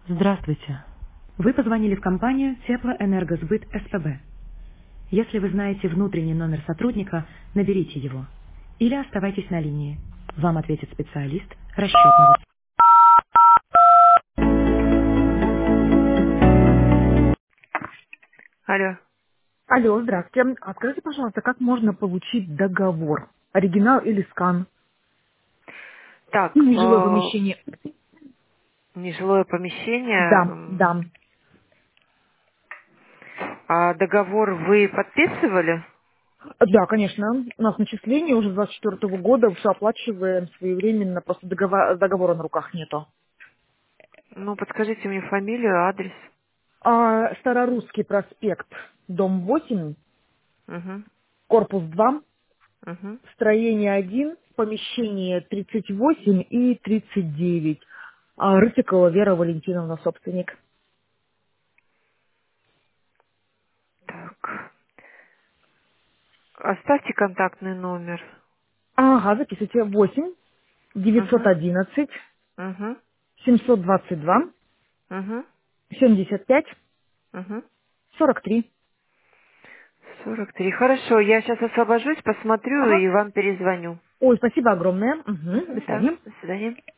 Здравствуйте. Вы позвонили в компанию Теплоэнергосбыт СПБ. Если вы знаете внутренний номер сотрудника, наберите его. Или оставайтесь на линии. Вам ответит специалист расчетного. Алло. Алло, здравствуйте. А скажите, пожалуйста, как можно получить договор? Оригинал или скан? Так, И нежилое помещение. нежилое помещение. Да, да. А договор вы подписывали? Да, конечно. У нас начисление уже с 24 года, все оплачиваем своевременно, просто договора на руках нету. Ну, подскажите мне фамилию, адрес. Старорусский проспект, дом 8, Угу, корпус 2, угу. строение 1, помещение 38 и 39. Рытикова Вера Валентиновна, собственник. Так. Оставьте контактный номер. Ага, записывайте. 8 Угу, 911 угу, 722 угу, 75 угу. 43. 43. Хорошо, я сейчас освобожусь, посмотрю Ага. и вам перезвоню. Ой, спасибо огромное. Угу, до Да, свидания. до свидания.